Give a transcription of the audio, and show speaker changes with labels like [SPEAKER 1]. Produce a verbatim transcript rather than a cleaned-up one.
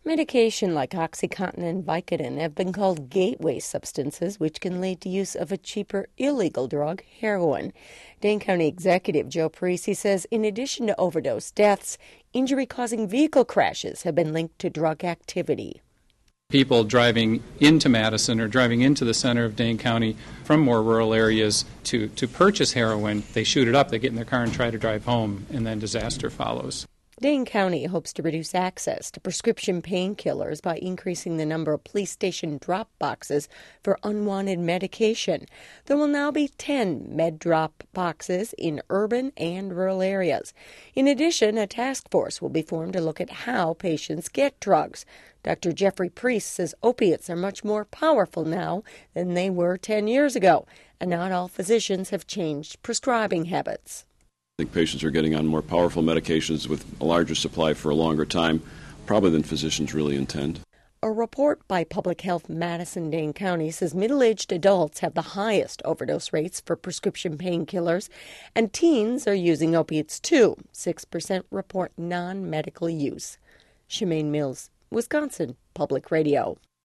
[SPEAKER 1] Medication like OxyContin and Vicodin have been called gateway substances, which can lead to use of a cheaper illegal drug, heroin. Dane County Executive Joe Parisi says in addition to overdose deaths, injury-causing vehicle crashes have been linked to drug activity.
[SPEAKER 2] People driving into Madison or driving into the center of Dane County from more rural areas to, to purchase heroin, they shoot it up, they get in their car and try to drive home, and then disaster follows.
[SPEAKER 1] Dane County hopes to reduce access to prescription painkillers by increasing the number of police station drop boxes for unwanted medication. There will now be ten med drop boxes in urban and rural areas. In addition, a task force will be formed to look at how patients get drugs. Doctor Jeffrey Priest says opiates are much more powerful now than they were ten years ago, and not all physicians have changed prescribing habits.
[SPEAKER 3] I think patients are getting on more powerful medications with a larger supply for a longer time, probably than physicians really intend.
[SPEAKER 1] A report by Public Health Madison-Dane County says middle-aged adults have the highest overdose rates for prescription painkillers, and teens are using opiates too. six percent report non-medical use. Shemaine Mills, Wisconsin Public Radio.